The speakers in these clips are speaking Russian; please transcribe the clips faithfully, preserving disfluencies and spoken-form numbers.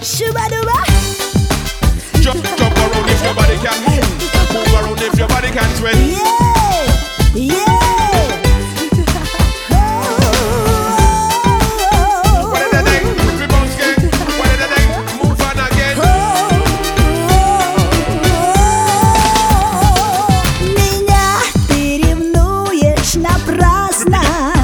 Shuba-duba. Jump, jump around if your body can move. Move around if your body can twist. Yeah, yeah. What is the thing? We bounce gang. What is the thing? Move on again. Меня ты ревнуешь напрасно.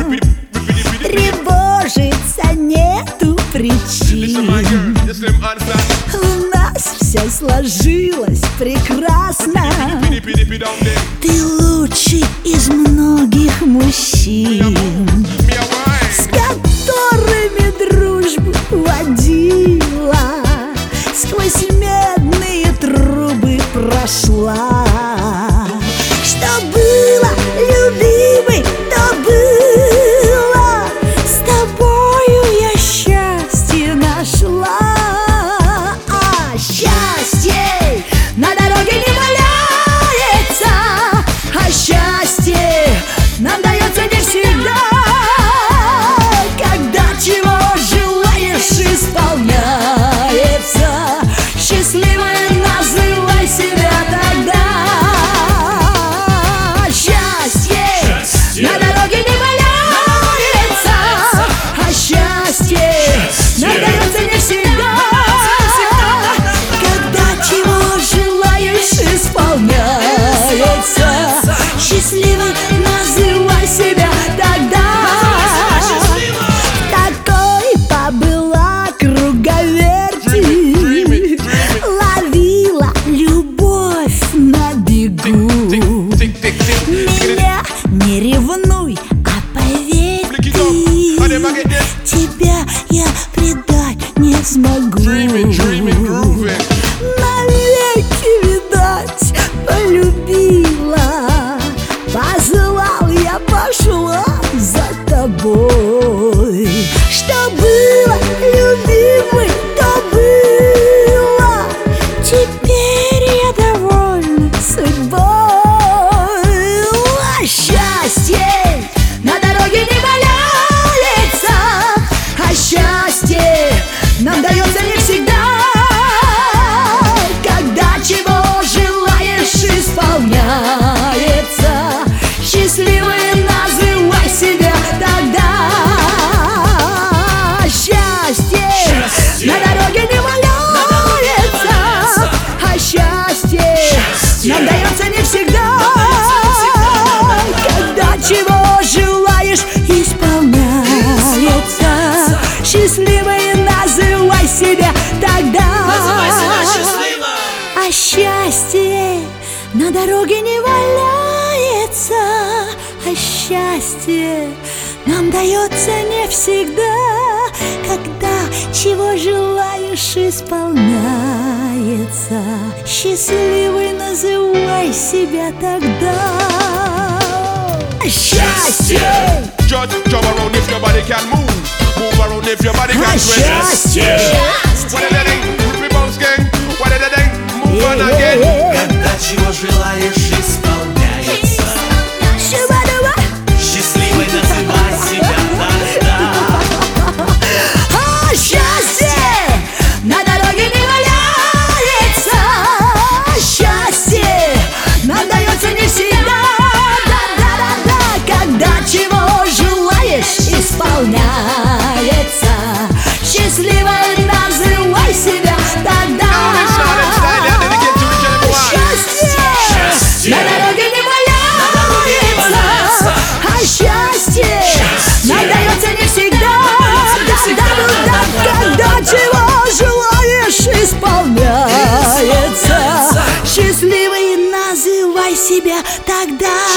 Тревожиться нету причин. Listen, my girl, the slim and flat. У нас все сложилось прекрасно. Piddy-piddy down there. Ты лучший из многих мужчин, Me a wine. с которыми дружбу водила, сквозь медные трубы прошла. Что было, любимый, то было. С тобою я счастье нашла. А счастье на дороге не валяется, а счастье нам дается не всегда. Когда чего желаешь, исполняется. Счастливой называй себя тогда. Счастье на дороге не валяется, а счастье нам дается не всегда. Когда чего желаешь, исполняется. Счастливой называй себя тогда. Такой побыла круговерти, ловила любовь на бегу. Tick, tick, tick. Меня не ревнуй, а поверь Flick it ты, up. How them I get this? тебя я предать не смогу. Dreaming, dreaming, grooving. Навеки, видать, полюбила. Позвал я, пошла за тобой. Что было, любимый, то было. Теперь я довольна судьбой. А счастье на дороге не валяется, а счастье нам дается не всегда. Когда чего желаешь, исполняется. Счастливой называй себя тогда. Счастье на дороге не валяется, а счастье нам дается не всегда. Когда чего желаешь, исполняется. Счастливой называй себя тогда. А счастье на дороге не валяется, а счастье нам дается не всегда. Когда чего желаешь, исполняется. Счастливой называй себя тогда. Счастье! Just jump around if your body can move. Move around if your body can А twist. счастье! What is the thing? We bounce gang. What is the thing? Move on again. Когда чего желаешь, исполняется. Шуба-дуба. Счастливой называй себя тогда. А счастье на дороге не валяется, а счастье нам дается не всегда. Да-да-да-да. Когда чего желаешь, исполняется. Счастливой называй себя тогда. Счастье на дороге не валяется, а счастье нам дается не всегда. Да-да-да-да. Когда чего желаешь, исполняется. Счастливой называй себя тогда.